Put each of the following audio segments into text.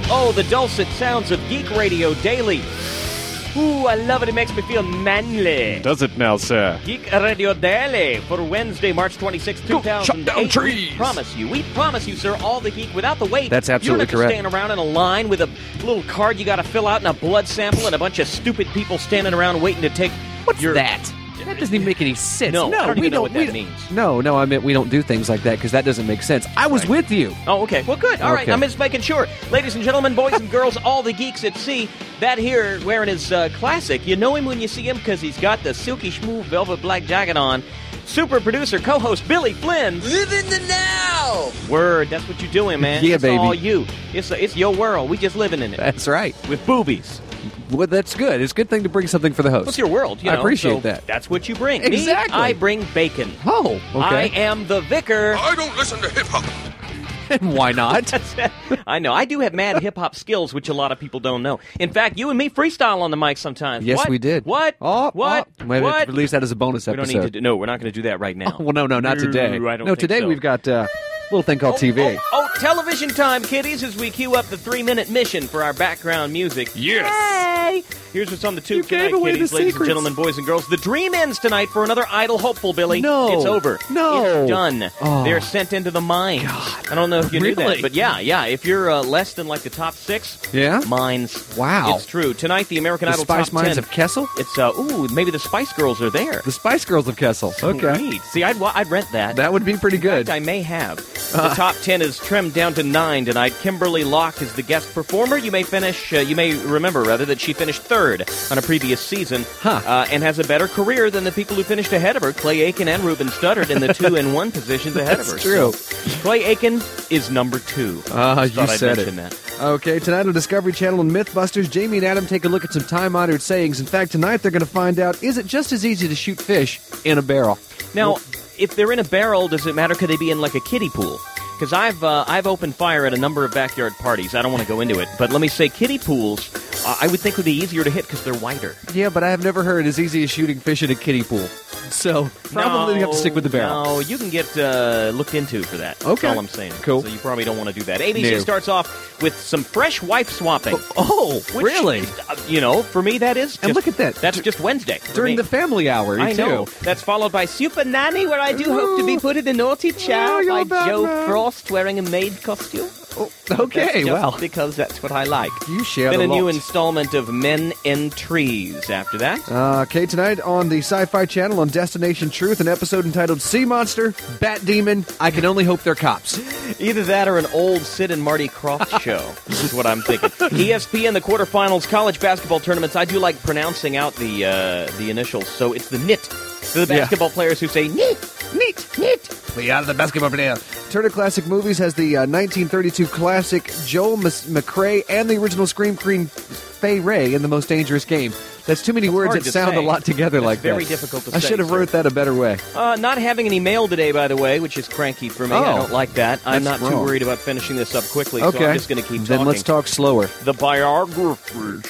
Oh, the dulcet sounds of Geek Radio Daily. Ooh, I love it. It makes me feel manly. Does it now, sir? Geek Radio Daily for Wednesday, March 26, 2008. Shut down trees. We promise you, sir, all the geek without the wait. That's absolutely correct. You don't have correct. to stand around in a line with a little card you got to fill out and a blood sample and a bunch of stupid people standing around waiting to take What's your... that? That doesn't even make any sense. No, I don't even know what that we means. No, I mean, we don't do things like that because that doesn't make sense. I was with you. Oh, okay. Well, good. All right. Okay. I'm just making sure. Ladies and gentlemen, boys and girls, all the geeks at sea, that here wearing his classic. You know him when you see him because he's got the silky smooth velvet black jacket on. Super producer, co-host Billy Flynn. Live in the now! Word. That's what you're doing, man. Yeah, it's baby. all you. It's your world. We just living in it. That's right. With boobies. Well, that's good. It's a good thing to bring something for the host. What's your world? You know? I appreciate So that. That's what you bring. Exactly. Me, I bring bacon. Oh, I okay. am the vicar. I don't listen to hip-hop. And why not? I know. I do have mad hip-hop skills, which a lot of people don't know. In fact, you and me freestyle on the mic sometimes. Yes, What? we did. What? Oh, What? oh. Wait, What? Release that as a bonus We episode. don't need to no, we're not going to do that right now. Oh, well, no, not today. I don't no, think today so. we've got a little thing called TV. Oh, television time, kiddies, as we cue up the 3-minute mission for our background music. Yes. Yay! Here's what's on the tube You tonight, gave away kiddies, the ladies secrets. and gentlemen, boys and girls. The dream ends tonight for another idle hopeful, Billy. No. It's over. No. It's done. Oh. They're sent into the mines. I don't know if you knew Really? that, but yeah. If you're less than like the top 6, Yeah? mines. Wow. It's true. Tonight, the American The Idol Spice top Mines 10. of Kessel? It's, maybe the Spice Girls are there. The Spice Girls of Kessel. Okay. Sweet. See, I'd rent that. That would be pretty In fact, good. I may have. The top 10 is trimmed down to 9 tonight. Kimberly Locke is the guest performer. You may remember that she finished 3rd on a previous season, and has a better career than the people who finished ahead of her, Clay Aiken and Ruben Studdard, in the 2 and 1 positions ahead of her. That's true. So, Clay Aiken is number 2. You Thought I'd said it. mention that. Okay, tonight on Discovery Channel and Mythbusters, Jamie and Adam take a look at some time-honored sayings. In fact, tonight they're going to find out, is it just as easy to shoot fish in a barrel? Now, if they're in a barrel, does it matter? Could they be in like a kiddie pool? Because I've opened fire at a number of backyard parties. I don't want to go into it, but let me say kiddie pools, I would think would be easier to hit because they're wider. Yeah, but I have never heard as easy as shooting fish in a kiddie pool. So, probably you have to stick with the barrel. No, you can get looked into for that. Okay. That's all I'm saying. Cool. So you probably don't want to do that. ABC No. starts off with some fresh wife swapping. Oh, Which, really? For me, that is just... And look at that. That's just Wednesday. for During me. the family hour, I too. know. That's followed by Super Nanny, where I do hope to be put in a naughty chair you're by bad, Joe man. Frost wearing a maid costume. Oh, okay, That's just well. because that's what I like. You share Then the a new lot. installment of Men in Trees after that. Okay, tonight on the Sci-Fi Channel on Destination Truth, an episode entitled Sea Monster, Bat Demon, I Can Only Hope They're Cops. Either that or an old Sid and Marty Krofft show. This is what I'm thinking. ESPN, the quarterfinals, college basketball tournaments. I do like pronouncing out the initials. So it's the NIT. For the basketball players who say NIT. We are the basketball player. Turner Classic Movies has the 1932 classic Joel McCrae and the original Scream Queen Fay Ray in The Most Dangerous Game. That's too many words hard that to sound say. a lot together That's like that. very difficult to I say, should have sir. wrote that a better way. Not having any mail today, by the way, which is cranky for me. I Oh. don't like that. I'm That's not too wrong. worried about finishing this up quickly, Okay. so I'm just going to keep Then talking. let's talk slower. The biography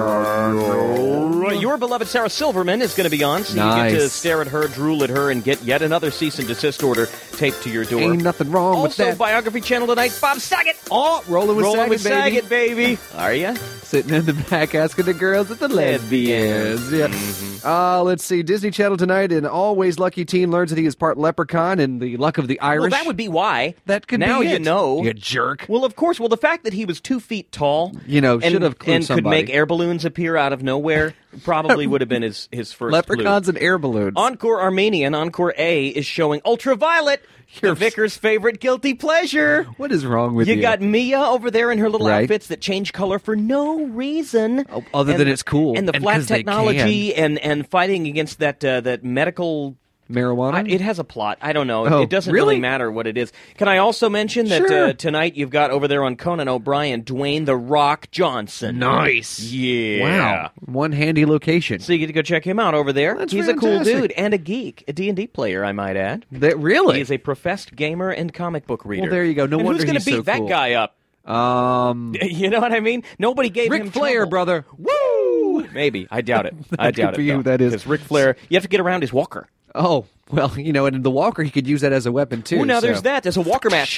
channel. Your beloved Sarah Silverman is going to be on, so you get to Nice. stare at her, drool at her, and get yet another cease and desist order taped to your door. Ain't nothing wrong with Also, that. Biography Channel tonight, Bob Saget. Oh, rolling with Rolling with Saget, Saget, baby. Are you? Sitting in the back asking the girls at the lesbians. Yeah. Let's see. Disney Channel tonight, an always lucky teen learns that he is part leprechaun and the luck of the Irish. Well, that would be why. That could now be you it. know. You jerk. Well, of course. Well, the fact that he was 2 feet tall, You know, and, should have clued and could somebody. make air balloons appear out of nowhere, probably would have been his first clue. Leprechauns and air balloons. Encore Armenian, Encore A, is showing Ultraviolet, Your- the vicar's favorite guilty pleasure. What is wrong with you? You got Mia over there in her little Right. outfits that change color for no reason. Other than it's cool. And the And flat 'cause they technology and fighting against that medical... marijuana? It has a plot. I don't know. Oh, It doesn't really? matter what it is. Can I also mention that Sure. tonight you've got over there on Conan O'Brien, Dwayne The Rock Johnson. Nice. Yeah. Wow. One handy location. So you get to go check him out over there. That's He's a cool fantastic. dude and a geek, a D&D player, I might add. Really? He is a professed gamer and comic book reader. Well, there you go. No and wonder who's gonna he's beat so that cool. guy up? You know what I mean? Nobody gave him Ric Flair, trouble. brother. Woo! Maybe. I doubt it. I doubt could it. be who though. that is. Because Ric Flair, you have to get around his walker. Oh, well, and in the Walker, he could use that as a weapon, too. Oh, now so. there's that. There's a walker match.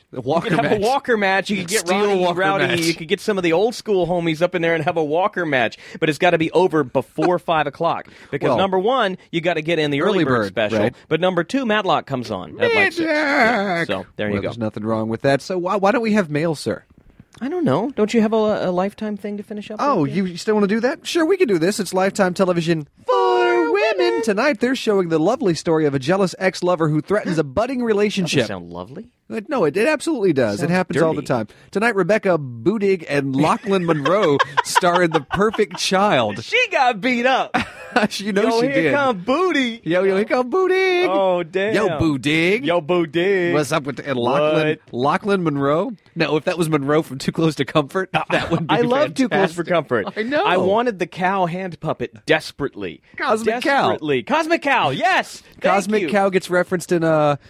The Walker you could have match. a Walker match. You could get Steel Walker Rowdy. match. You could get some of the old school homies up in there and have a Walker match. But it's got to be over before 5 o'clock. Because Well, number one, you got to get in the early bird special. right. But number two, Matlock comes on at like 6. Yeah, so there you go. There's nothing wrong with that. So why don't we have mail, sir? I don't know. Don't you have a Lifetime thing to finish up Oh, with? you still want to do that? Sure, we can do this. It's Lifetime television for women. Tonight, they're showing the lovely story of a jealous ex-lover who threatens a budding relationship. Doesn't sound lovely. No, it absolutely does. It happens all the dirty. time. Tonight, Rebecca Budig and Lachlan Monroe star in The Perfect Child. She got beat up. You know Yo, she here did. come Booty. Yo, here come Budig. Oh, damn. Yo, Budig. Yo, Booty. What's up with and Lachlan Monroe? No, if that was Monroe from Too Close to Comfort, that would be I love Too Close for fantastic. Comfort. I know. I wanted the cow hand puppet desperately. Cosmic Cow. Desperately. Cosmic Cow, yes. Thank Cosmic you. Cow gets referenced in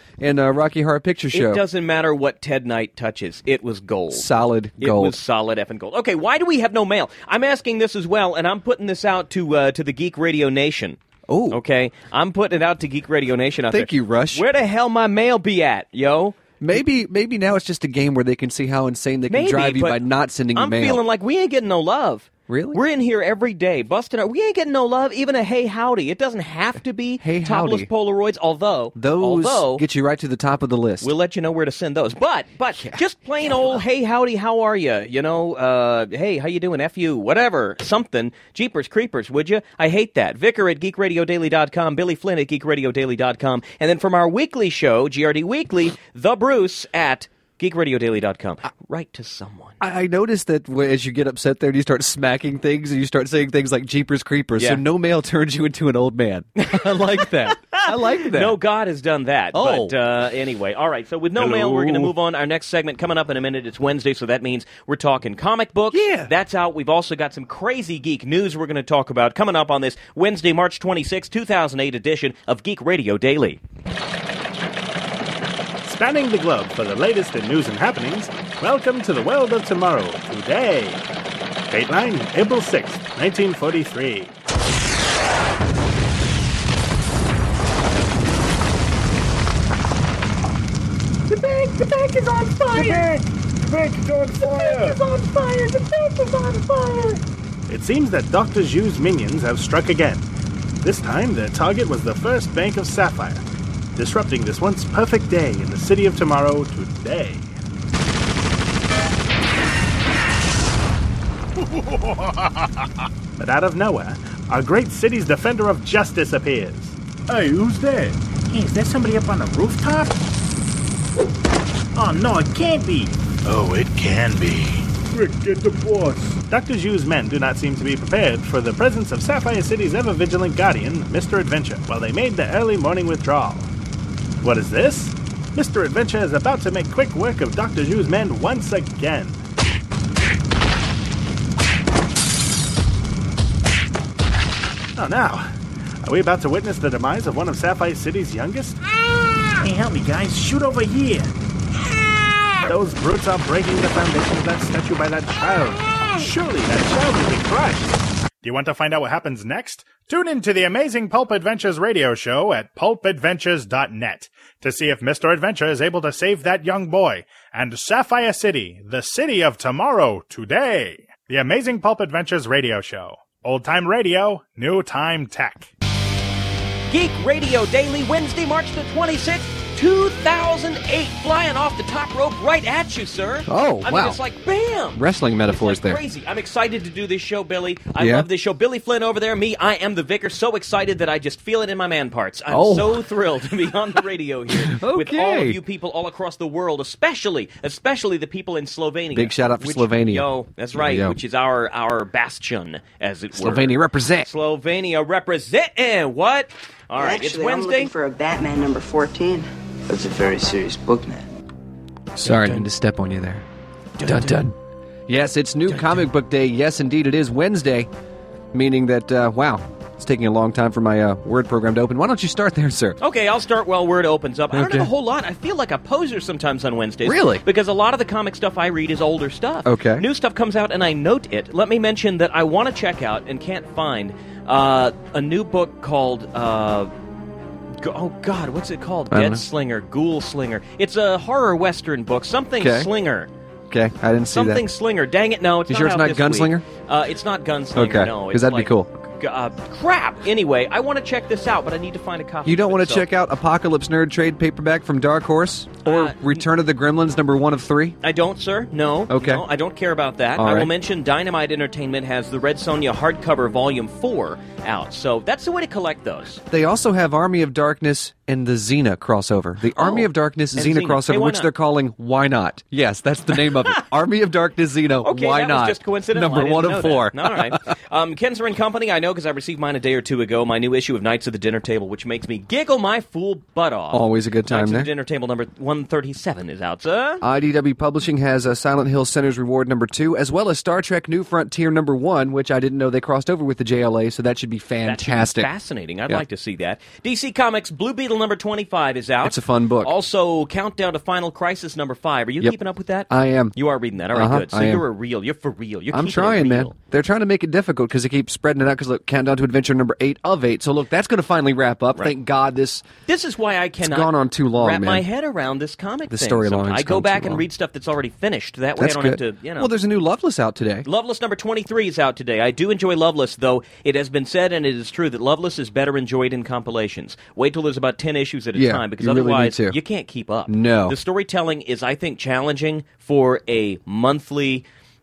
Rocky Horror Picture Show. It doesn't matter what Ted Knight touches. It was gold. Solid It gold. was solid effing gold. Okay, why do we have no mail? I'm asking this as well, and I'm putting this out to the Geek Radio Nation. Oh. Okay? I'm putting it out to Geek Radio Nation out there. Thank you, Rush. Where the hell my mail be at, yo? Maybe now it's just a game where they can see how insane they can Maybe, drive you but by not sending you I'm mail. feeling like we ain't getting no love. Really? We're in here every day, busting out. We ain't getting no love, even a hey howdy. It doesn't have to be Hey topless howdy. Polaroids, although get you right to the top of the list. we'll let you know where to send those. But just plain old hey howdy, how are you? You know, hey, how you doing? F you, whatever, something. Jeepers creepers, would you? I hate that. Vicar at geekradiodaily.com, Billy Flynn at geekradiodaily.com, and then from our weekly show, GRD Weekly, The Bruce at geekradiodaily.com. Write to someone. I noticed that as you get upset there and you start smacking things and you start saying things like Jeepers Creepers, Yeah. so no mail turns you into an old man. I like that. I like that. No God has done that. Oh. But anyway, all right. So with no mail, we're going to move on. Our next segment coming up in a minute. It's Wednesday, so that means we're talking comic books. Yeah. That's out. We've also got some crazy geek news we're going to talk about coming up on this Wednesday, March 26, 2008 edition of Geek Radio Daily. Spanning the globe for the latest in news and happenings, welcome to the world of tomorrow, today. Dateline, April 6th, 1943. The bank is on fire! The bank is on fire! The bank is on fire! It seems that Dr. Zhu's minions have struck again. This time, their target was the First Bank of Sapphire, disrupting this once perfect day in the city of tomorrow today. But out of nowhere, our great city's defender of justice appears. Hey, who's there? Hey, is there somebody up on the rooftop? Oh, no, it can't be. Oh, it can be. Quick, get the boss. Dr. Zhu's men do not seem to be prepared for the presence of Sapphire City's ever-vigilant guardian, Mr. Adventure, while they made the early morning withdrawal. What is this? Mr. Adventure is about to make quick work of Dr. Zhu's men once again. Oh, now, are we about to witness the demise of one of Sapphire City's youngest? Hey, help me, guys. Shoot over here. Those brutes are breaking the foundation of that statue by that child. Surely that child will be crushed. Do you want to find out what happens next? Tune in to the Amazing Pulp Adventures radio show at pulpadventures.net to see if Mr. Adventure is able to save that young boy and Sapphire City, the city of tomorrow, today. The Amazing Pulp Adventures radio show. Old time radio, new time tech. Geek Radio Daily, Wednesday, March the 26th, 2008. Flying off the top rope right at you, sir. Oh, I wow. mean, it's like, bam! Wrestling metaphors It's like there. crazy. I'm excited to do this show, Billy. I Yeah? love this show. Billy Flynn over there, me, I am the vicar. So excited that I just feel it in my man parts. I'm Oh. so thrilled to be on the radio here with all Okay. of you people all across the world, especially the people in Slovenia. Big shout out for Slovenia. Yo, that's right, Yo. which is our bastion, as it were. Slovenia represent. Slovenia representing. What? All right, Actually, it's I'm Wednesday. looking for a Batman number 14. That's a very serious book, man. Sorry, I didn't step on you there. Dun dun. Yes, it's new comic book day. Yes, indeed, it is Wednesday, meaning that, wow, it's taking a long time for my Word program to open. Why don't you start there, sir? Okay, I'll start while Word opens up. I don't Okay. have a whole lot. I feel like a poser sometimes on Wednesdays. Really? Because a lot of the comic stuff I read is older stuff. Okay. New stuff comes out and I note it. Let me mention that I want to check out and can't find a new book called Oh, God, what's it called? I don't Dead know. Slinger, Ghoul Slinger. It's a horror Western book. Something Okay. Slinger. Okay, I didn't see Something that. Slinger. Dang it, no, it's You not sure it's out not this Gunslinger? week. It's not Gunslinger, Okay, no. 'cause It's that'd be cool. Crap! Anyway, I want to check this out, but I need to find a copy. You don't want to check out Apocalypse Nerd trade paperback from Dark Horse? Or Return of the Gremlins number 1 of 3? I don't, sir. No. Okay. No, I don't care about that. All I will right. mention Dynamite Entertainment has the Red Sonja hardcover Volume 4 out, so that's the way to collect those. They also have Army of Darkness and the Xena crossover. The Army of Darkness and Xena Xena. crossover, Hey, why which not? they're calling Why Not? Yes, that's the name of it. Army of Darkness Xena, Okay, Why that Not? was just coincidental. Number I didn't 1 know of 4. that. All right. Kenzer and Company, I know because I received mine a day or two ago, my new issue of Knights of the Dinner Table, which makes me giggle my fool butt off. Always a good time Knights there. of the Dinner Table number 137 is out, sir. IDW Publishing has Silent Hill Center's Reward number 2, as well as Star Trek New Frontier number 1, which I didn't know they crossed over with the JLA, so that should be That should be fantastic. fascinating. I'd Yeah. like to see that. DC Comics Blue Beetle number 25 is out. It's a fun book. Also, Countdown to Final Crisis number 5. Are you Yep. keeping up with that? I am. You are reading that. All right, Uh-huh, good. So I am. you're for real. You're I'm keeping trying, it man. real. They're trying to make it difficult because they keep spreading it out because, look, Countdown to Adventure number 8 of 8. So, look, that's going to finally wrap up. Right. Thank God this... This is why I cannot gone on too long, wrap man. my head around this comic The thing. storyline's sometimes. I go gone back too and long. read stuff that's already finished. That way That's I don't good. have to, Well, there's a new Loveless out today. Loveless number 23 is out today. I do enjoy Loveless, though it has been said, and it is true, that Loveless is better enjoyed in compilations. Wait till there's about 10 issues at a Yeah, time, because you really otherwise need to. you can't keep up. No. The storytelling is, I think, challenging for a monthly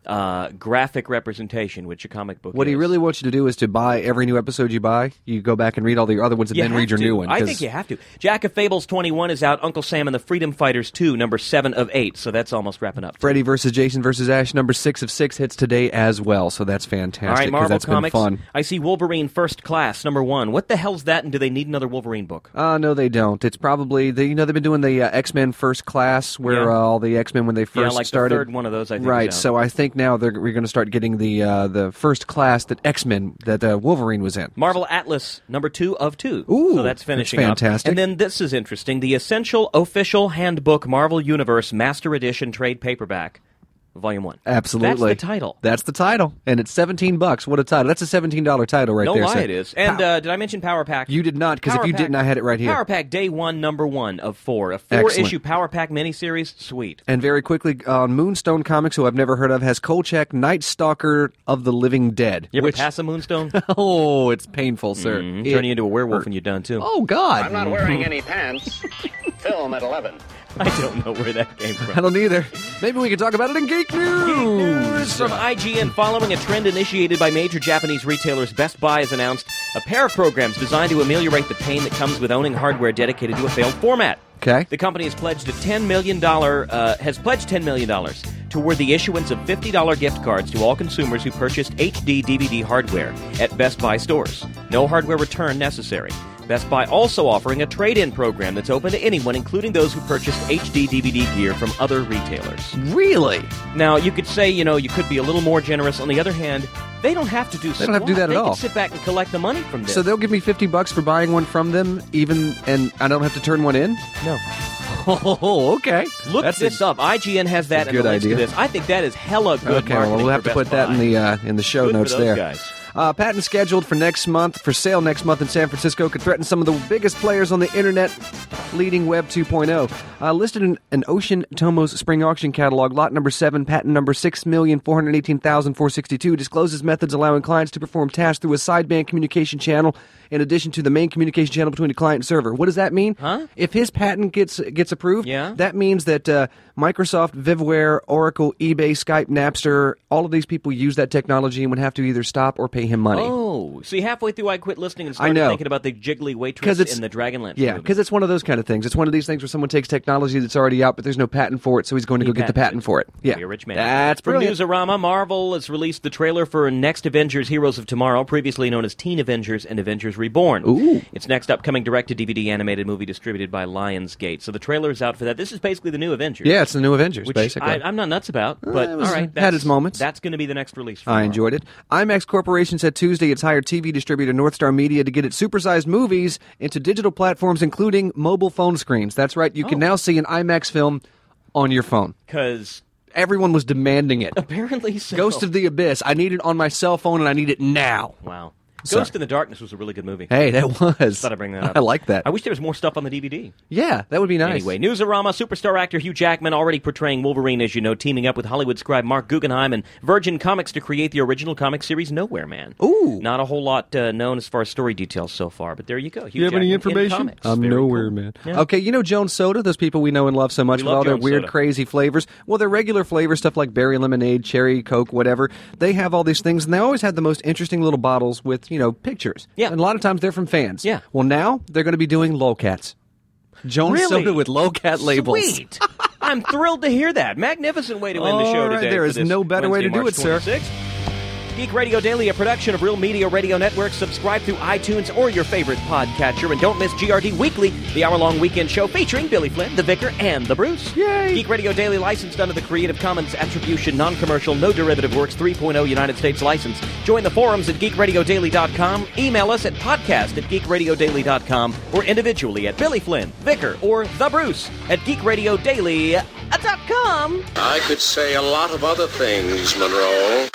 graphic representation, which a comic book What is. he really wants you to do is to buy every new episode you buy. You go back and read all the other ones and You then have read your to. new one. I 'cause think you have to. Jack of Fables 21 is out. Uncle Sam and the Freedom Fighters 2, number 7 of 8. So that's almost wrapping up. Freddy vs. Jason vs. Ash number 6 of 6 hits today as well. So that's fantastic. All right, 'cause Marvel that's Comics. been fun. I see Wolverine First Class, number 1. What the hell's that, and do they need another Wolverine book? No, they don't. It's probably they've been doing the X-Men First Class, where Yeah. all the X-Men when they first yeah, like started. the third one of those, I think. Right. is out. So I think now we're going to start getting the First Class that X-Men that Wolverine was in. Marvel Atlas, number 2 of 2. Ooh, so that's finishing that's fantastic. up. And then this is interesting. The Essential Official Handbook Marvel Universe Master Edition Trade Paperback, Volume 1. Absolutely. That's the title. That's the title, and it's $17. What a title! That's a $17 title right No there. lie, sir. it is. And did I mention Power Pack? You did not, because if Power you Pack- didn't, I had it right here. Power Pack Day 1, number 1 of 4. A Excellent. 4-issue Power Pack miniseries. Sweet. And very quickly, Moonstone Comics, who I've never heard of, has Kolchak, Night Stalker of the Living Dead. You ever which, pass a Moonstone? oh, it's painful, sir. Turn It you into a werewolf hurt. when you're done, too. Oh, God. I'm not wearing any pants. Film at 11. I don't know where that came from. I don't either. Maybe we can talk about it in Geek News. From IGN, following a trend initiated by major Japanese retailers, Best Buy has announced a pair of programs designed to ameliorate the pain that comes with owning hardware dedicated to a failed format. Okay. The company has pledged $10 million toward the issuance of $50 gift cards to all consumers who purchased HD DVD hardware at Best Buy stores. No hardware return necessary. Best Buy also offering a trade-in program that's open to anyone, including those who purchased HD DVD gear from other retailers. Really? Now, you could say, you could be a little more generous. On the other hand, they don't have to do They don't have to do that at They all. can sit back and collect the money from this. So they'll give me $50 for buying one from them, and I don't have to turn one in? No. Oh, okay. Look this up. IGN has that and the good links idea. to this. I think that is hella good Okay, well, marketing we'll have for to put Best that Buy. in the show Good notes for those there. guys. Patent scheduled for sale next month in San Francisco could threaten some of the biggest players on the internet, leading Web 2.0. Listed in an Ocean Tomos spring auction catalog, lot number 7, patent number 6,418,462, discloses methods allowing clients to perform tasks through a sideband communication channel in addition to the main communication channel between the client and server. What does that mean? Huh? If his patent gets approved, Yeah. that means that Microsoft, VMware, Oracle, eBay, Skype, Napster, all of these people use that technology and would have to either stop or pay him money. Oh, see, halfway through I quit listening and started know. thinking about the jiggly 'Cause waitress it's- in the Dragonlance Yeah, movie. because it's one of those kind of things. It's one of these things where someone takes technology that's already out, but there's no patent for it, so he's going to go get the patent for it. Yeah, Be a rich man. That's From brilliant. Newsarama, Marvel has released the trailer for Next Avengers Heroes of Tomorrow, previously known as Teen Avengers and Avengers Reborn. Ooh. It's next upcoming direct-to-DVD animated movie distributed by Lionsgate. So the trailer is out for that. This is basically the new Avengers. Yeah, it's the new Avengers, Which basically. I'm not nuts about, but it was- all right. had its moments. That's going to be the next release for I Marvel. enjoyed it. IMAX Corporation said Tuesday it's hired TV distributor Northstar Media to get its supersized movies into digital platforms, including mobile phone screens. That's right. You can now see an IMAX film on your phone. Because Everyone was demanding it. apparently so. Ghost of the Abyss. I need it on my cell phone, and I need it now. Wow. Ghost in the Darkness was a really good movie. Hey, that was. Thought I'd bring that up. I like that. I wish there was more stuff on the DVD. Yeah, that would be nice. Anyway, Newsarama, superstar actor Hugh Jackman already portraying Wolverine, as you know, teaming up with Hollywood scribe Mark Guggenheim and Virgin Comics to create the original comic series Nowhere Man. Ooh. Not a whole lot known as far as story details so far, but there you go. Hugh You have any Jackman in information? comics. I'm Very Nowhere cool. Man. Yeah. Okay, you know Jones Soda, those people we know and love so much We with love all their Jones weird, Soda. crazy flavors. Well, their regular flavor stuff like berry lemonade, cherry, Coke, whatever, they have all these things, and they always have the most interesting little bottles with, pictures. Yeah. And a lot of times they're from fans. Yeah. Well, now they're going to be doing lolcats. Jones Really? Soda with lolcat labels. Sweet. I'm thrilled to hear that. Magnificent way to end the show All right, today. there for is this no better way to Wednesday, do March it, sir. 26th. Geek Radio Daily, a production of Real Media Radio Network. Subscribe through iTunes or your favorite podcatcher. And don't miss GRD Weekly, the hour-long weekend show featuring Billy Flynn, the Vicar, and the Bruce. Yay! Geek Radio Daily, licensed under the Creative Commons Attribution, Non-Commercial, No Derivative Works 3.0 United States license. Join the forums at geekradiodaily.com. Email us at podcast@geekradiodaily.com or individually at Billy Flynn, Vicar, or the Bruce at geekradiodaily.com. I could say a lot of other things, Monroe.